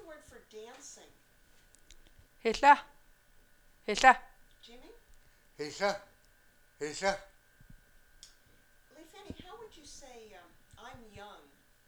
the word for dancing? Hilla. Hilla. Jimmy? Hissa. Hissa. Lee Fanny, how would you say I'm young?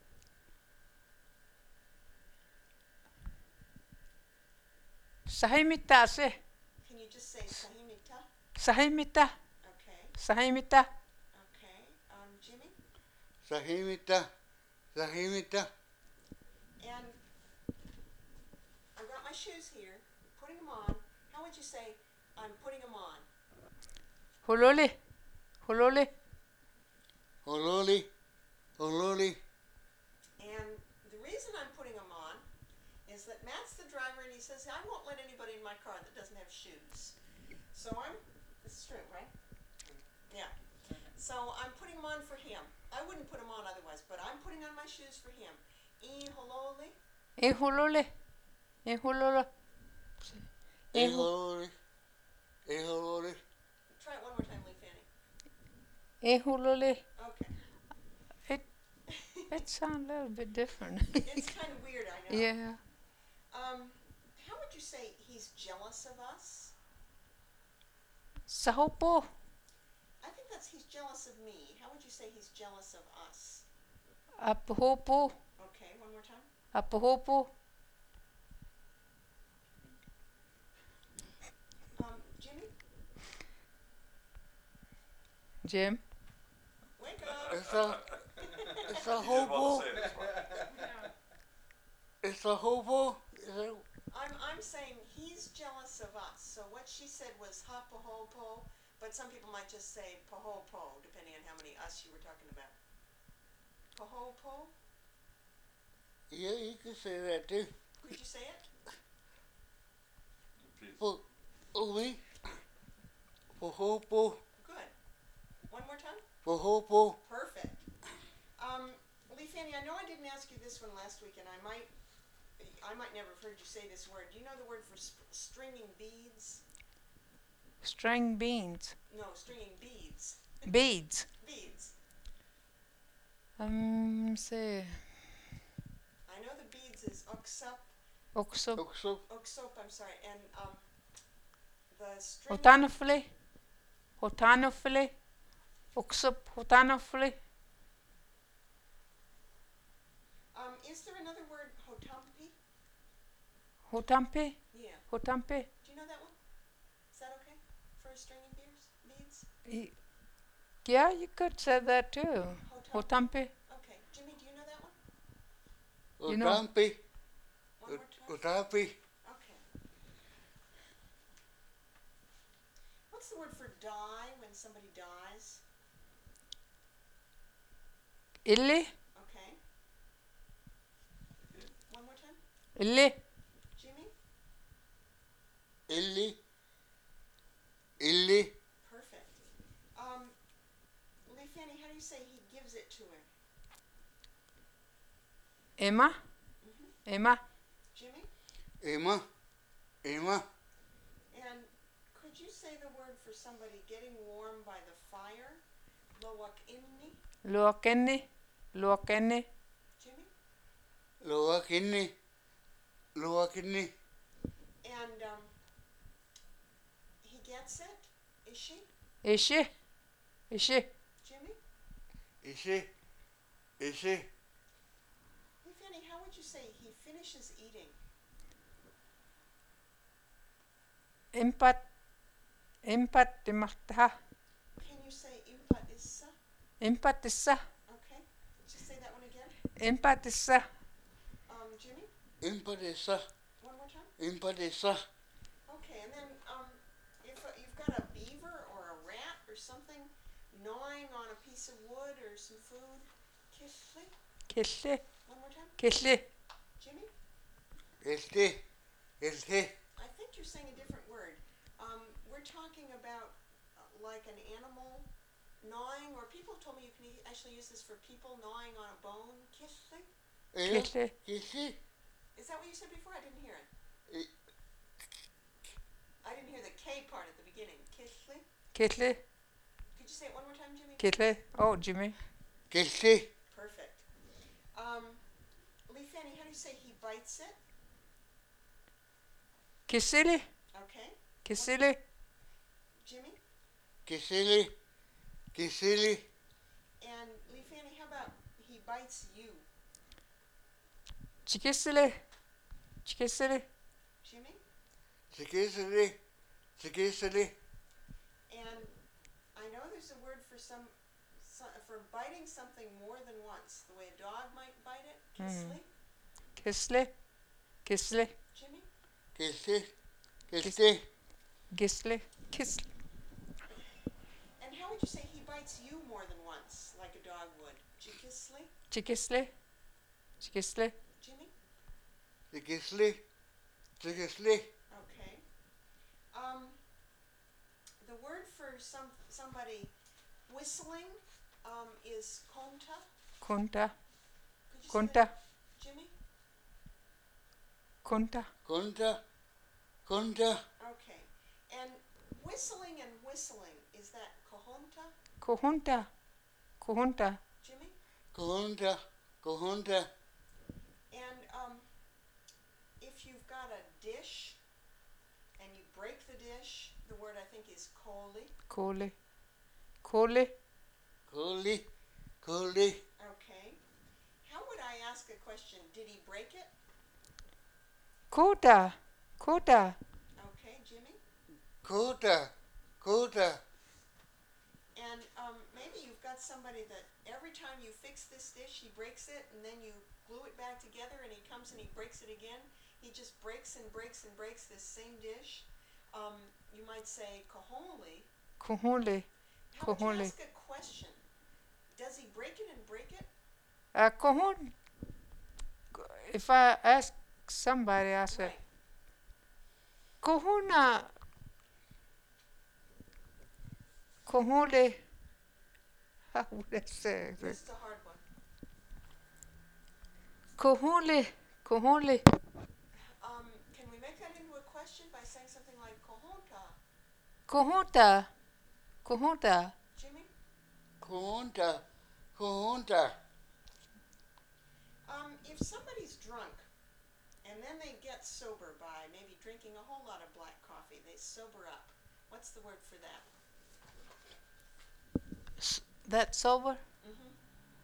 Sahimita se. Can you just say sahimita? Sahimita. Okay. Sahimita. Okay. Jimmy? Sahimita. Sahimita. And I've got my shoes here, putting them on. How would you say I'm putting them on? Hululi. Hululi. Hololi. Hololi. And the reason I'm putting them on is that Matt's the driver and he says, I won't let anybody in my car that doesn't have shoes. So this is true, right? Yeah. So I'm putting them on for him. I wouldn't put them on otherwise, but I'm putting on my shoes for him. Ihololi. Ihululi. Ihulula. Ehololi. Ehololi. Try it one more time, Lee Fanny. Ihululi. Okay. It sounds a little bit different. It's kind of weird, I know. Yeah. How would you say he's jealous of us? Sahopo. I think he's jealous of me. How would you say he's jealous of us? Apahopo. Okay, one more time. Apahopo. Jimmy? Jim. Wake up! It's a hobo. It's a hobo. I'm saying he's jealous of us. So what she said was ha-pa-ho-po, but some people might just say pa-ho-po, depending on how many us you were talking about. Pa-ho-po? Yeah, you can say that too. Could you say it? Oli. Pohopo. Good. One more time? Pohopo. Perfect. Lee Fanny, I know I didn't ask you this one last week, and I might never have heard you say this word. Do you know the word for stringing beads? String beans. No, stringing beads. Beads. Beads. Say. I know the beads is oksop. Också. Oksop, I'm sorry. And the string. Hotanofli. Hotanofli. Också. Hotanofli. Is there another word, hotampi? Hotampi. Yeah. Hotampi. Do you know that one? Is that okay for stringing beads? Yeah, you could say that too. Hotampi. Okay. Jimmy, do you know that one? You know. Utampi. One more time? Utampi. Okay. What's the word for die when somebody dies? Illi. Okay. One more time? Illi. Jimmy? Illi. Illi. Perfect. Lee Fanny, how do you say he gives it to him? Emma. Mm-hmm. Emma. Jimmy? Emma. Emma. And could you say the word for somebody getting warm by the fire? Loak inni? Luokenni. Luokenni. Jimmy? Luakinni. Luakinni. And he gets it? Is she? Ishi. Ishi. Jimmy? Ishi. Ishi. Hey Fanny, how would you say he finishes eating? Empattimahtaha. Can you say impat issa? Empatissa. Okay. Just say that one again. Empatissa. Jimmy? Impadesa. One more time. Impadesa. Okay, and then if you've got a beaver or a rat or something gnawing on a piece of wood or some food, kishli. Killi. One more time. Killi. Jimmy? Este. Este. I think you're saying a different word. We're talking about like an animal gnawing, or people told me you can actually use this for people gnawing on a bone. Kishli? Killi. Kishi. Is that what you said before? I didn't hear it. I didn't hear the K part at the beginning. Kishli? Killi. Could you say it one more time, Jimmy? Killi. Oh, Jimmy. Kishi. Perfect. Lee Fanny, how do you say he bites it? Kisili. Okay. Kisili. Jimmy? Kisili. Kisili. And Lee Fanny, how about he bites you? Chikisili. Chikisili. Jimmy? Chikisili. Chikisili. And I know there's a word for for biting something more than once. The way a dog might bite it. Kisli. Kisli. Kisli. Jimmy? Kisti. Kisti. Gisli. Kisli. And how would you say he bites you more than once, like a dog would? Chikisli? Chikisli. Chikisli. Jimmy? Chikisli. Chikisli. Okay. The word for somebody whistling is konta. Kunta. Could you say Kunta. that, Jimmy? Kunta. Kunta. Kunta. Okay. And whistling, is that kohonta? Kuhunta. Kuhunta. Jimmy? Kunta. Kunta. And if you've got a dish and you break the dish, the word I think is koli. Koli. Koli. Kuli. Kuli. Okay. How would I ask a question? Did he break it? Kuta. Kuta. Okay, Jimmy. Kuta. Kuta. And maybe you've got somebody that every time you fix this dish, he breaks it, and then you glue it back together, and he comes and he breaks it again. He just breaks and breaks and breaks this same dish. You might say koholi. Kuhuli. How would you Koholi. ask a question? Does he break it and break it? Kuhun. If I ask somebody, I say, Right. Kuhuna. Kuhuli. How would I say This it? is a hard one. Kuhuli. Kuhuli. Can we make that into a question by saying something like kohonta? Kuhunta. Kuhunta. Jimmy? Kunta. Kunta. If somebody's drunk and then they get sober by maybe drinking a whole lot of black coffee, they sober up. What's the word for that? That sober? Mm-hmm.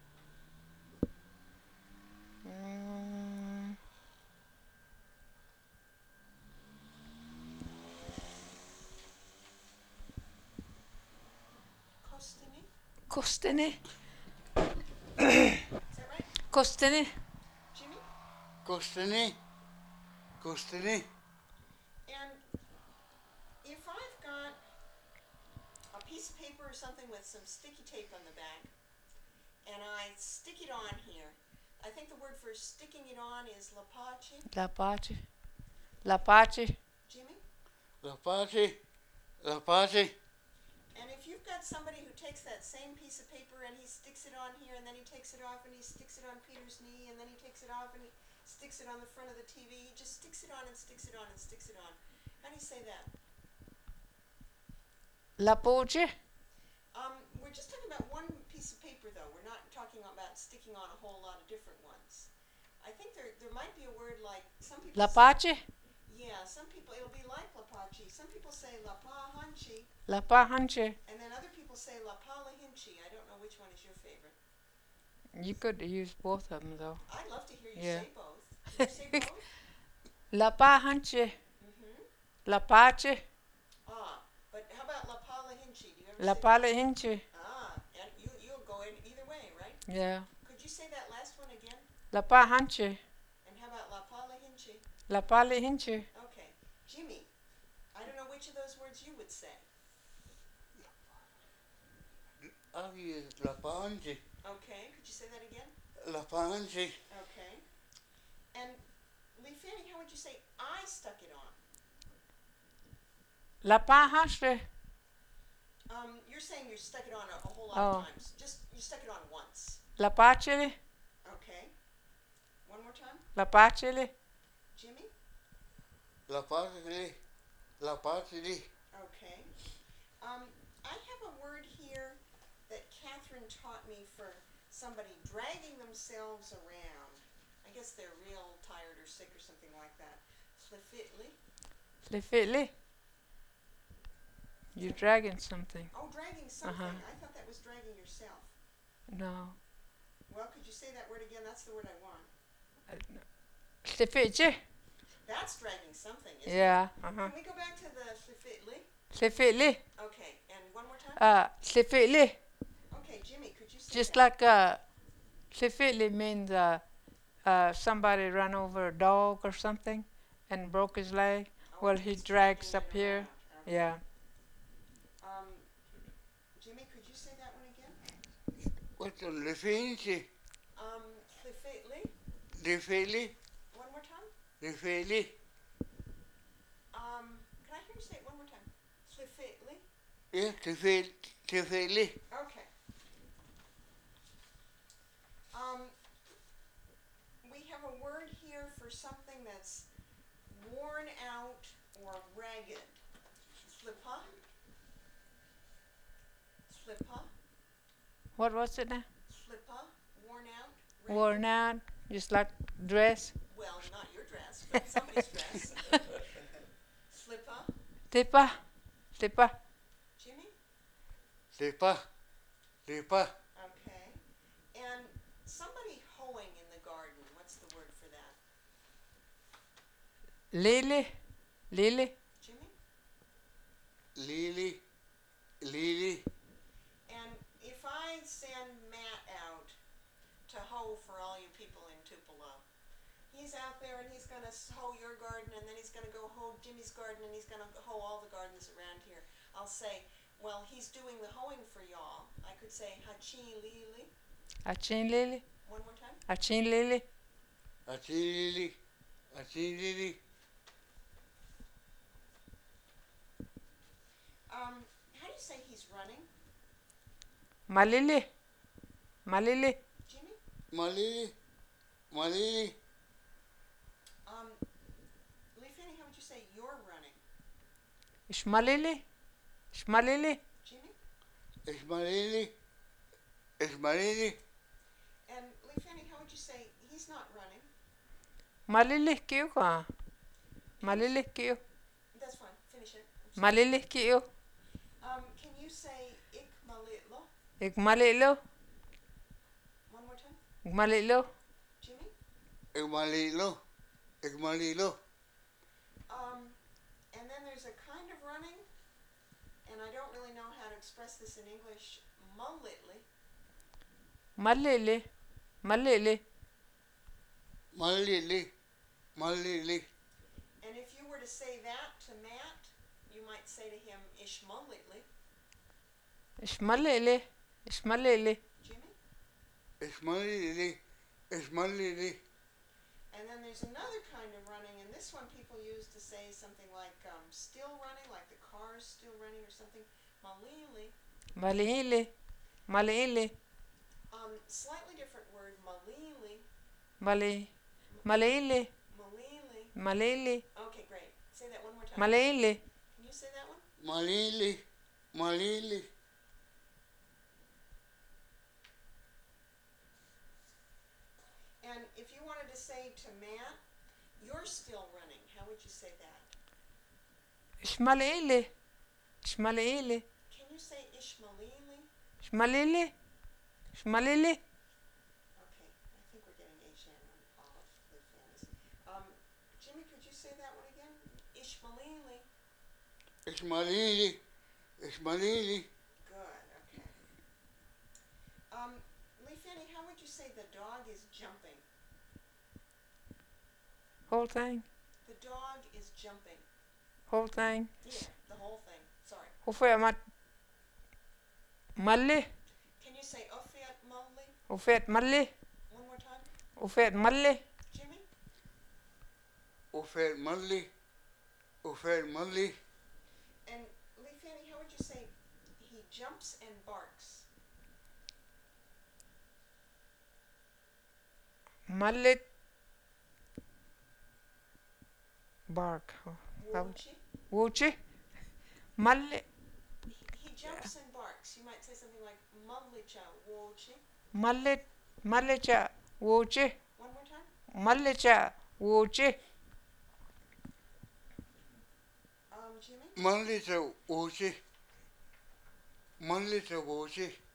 Kostini? Kostini. Is that right? Kostini. Jimmy? Kustini. Kustini. And if I've got a piece of paper or something with some sticky tape on the back, and I stick it on here, I think the word for sticking it on is lapachi. Lapachi. Lapachi. Jimmy? Lapati. Lapati. And if you've got somebody who takes that same piece of paper and he sticks it on here, and then he takes it off and he sticks it on Peter's knee, and then he takes it off and he sticks it on the front of the TV, he just sticks it on and sticks it on and sticks it on. How do you say that? Lapoche. We're just talking about one piece of paper, though. We're not talking about sticking on a whole lot of different ones. I think there might be a word like some people. Lapache. Yeah, some people it'll be like lapachi. Some people say lapahanchi, Lapahanche. and then other people say lapalahinchi. I don't know which one is your favorite. You could use both of them though. I'd love to hear you Yeah. say both. Can you say both? Lapahanche. Mm-hmm. Lapache. But how about lapalahinchi? Do you ever say Lapalahinche. and you'll go in either way, right? Yeah. Could you say that last one again? Lapahanche. And how about lapalahinchi? Lapalahinche. Okay. Jimmy, I don't know which of those words you would say. I'll use Lapanji. Okay. Could you say that again? Lapanji. Okay. And Lee Fanny, how would you say I stuck it on? Lapahanche. You're saying you stuck it on a whole lot Oh. of times. Just you stuck it on once. Lapachele. Okay. One more time. Lapachele. Jimmy? Lapatili. Lapatili. Okay. I have a word here that Catherine taught me for somebody dragging themselves around. I guess they're real tired or sick or something like that. Flifitly. Slifitli. You're dragging something. Oh, dragging something. Uh-huh. I thought that was dragging yourself. No. Well, could you say that word again? That's the word I want. Slifitje. That's dragging something, isn't Yeah. it? Uh-huh. Can we go back to the slifitli? Slifitli. Okay, and one more time? Slifitli. Okay, Jimmy, could you say Just that? like slifitli means somebody ran over a dog or something and broke his leg. Oh, Well, he he's drags dragging up it here. around. Okay. Yeah. Jimmy, could you say that one again? What's the Lefense? Slifitli. Lefeli? One more time? Lefeli? Can I hear you say it one more time? Slifitli. Yeah, Lefeli. Okay. We have a word here for something that's worn out or ragged. Slippa. Slippa. What was it now? Slippa. Worn out. Ragged. Worn out. Just like dress. Well, not your dress, but somebody's dress. Slippa. Tipa. Tipa. Jimmy? Lepa. Okay. And somebody hoeing in the garden. What's the word for that? Lily. Lily. Jimmy? Lily. Lily. And if I send Matt out to hoe for all you people in Tupelo, he's out there and he's going to hoe your garden, and then he's going to go hoe Jimmy's garden, and he's going to hoe all the gardens around here. I'll say, well, he's doing the hoeing for y'all. I could say hachi lili. Achin Lily. One more time. Achin Lily. Lily. Lily. How do you say he's running, Malili. Malili. Jimmy? Malili. Malili. Lee Fanny, how would you say you're running, Ishmalili. Ishmalili. Jimmy? Ismaili. Ismaili. And Lee Fanny, how would you say he's not running? Malili kiyo ka. Malili kiyo. That's fine. Finish it. I'm sorry. Malili kiyo. Can you say ikmalitlo? Igmalilo. One more time. Igmalilo. Jimmy? Igmalilo. Igmalilo. And then there's a kind of running, and I don't really know how to express this in English, mullitly. Malili. Malili. Malili. Malili. And if you were to say that to Matt, you might say to him ishmullitly. Ishmalili. Ishmalili. Jimmy? Ismaili. Ismaili. And then there's another kind of running, and this one people use to say something like still running, like the car's still running or something. Malili. Malili. Malili. Slightly different word, malili. Mali. Malili. Malili. Malili. Okay, great. Say that one more time. Malili. Can you say that one? Malili. Malili. And if you wanted to say to Matt, you're still running, how would you say that? Ishmalili. Ishmalili. Can you say ishmalili? Ishmalili. Ishmalili. Okay, I think we're getting H-N on all of the families. Jimmy, could you say that one again? Ishmalili. Ismaili. Ismaili. Good, okay. Lee Fanny, how would you say the dog is jumping? Whole thing. The dog is jumping. Whole thing. Yeah, the whole thing. Sorry. Hoeveel mat. Malli. Can you say ofiat mulli? Hoeveel malli. One more time. Hoeveel malli. Jimmy? Ofer Malli. Ofer Malli. And Lee Fanny, how would you say he jumps and barks? Mallit. Bark. Woochie? Wuchi. Malli. He jumps and barks. You might say something like mullicha woochie. Mallit. Mallicha. Wuchi. One more time. Mallicha. Wuchi. Jimmy? Manli sa oshi. Manli sa oshi.